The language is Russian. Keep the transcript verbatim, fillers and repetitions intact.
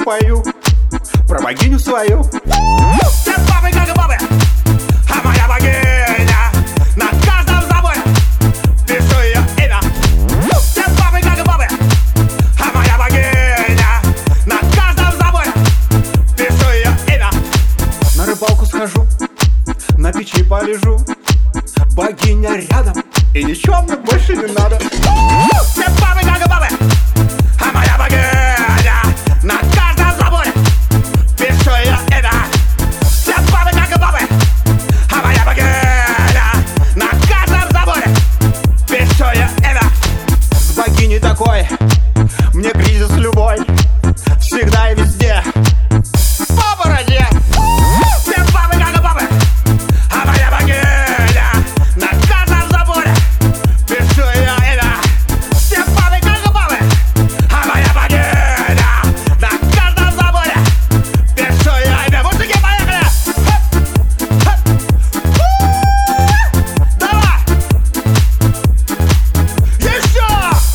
пою про богиню свою. Все бабы как бабы, а моя богиня на каждом заборе пишу ее имя. Все бабы как бабы, а моя богиня на каждом заборе пишу ее имя. На рыбалку схожу, на печи полежу, богиня рядом, и ничего мне больше не надо. Все бабы как бабы, а моя богиня на каждом заборе пишу ее имя. Все бабы как бабы, а моя богиня на каждом заборе пишу ее имя. С богиней такой мне кризис любой.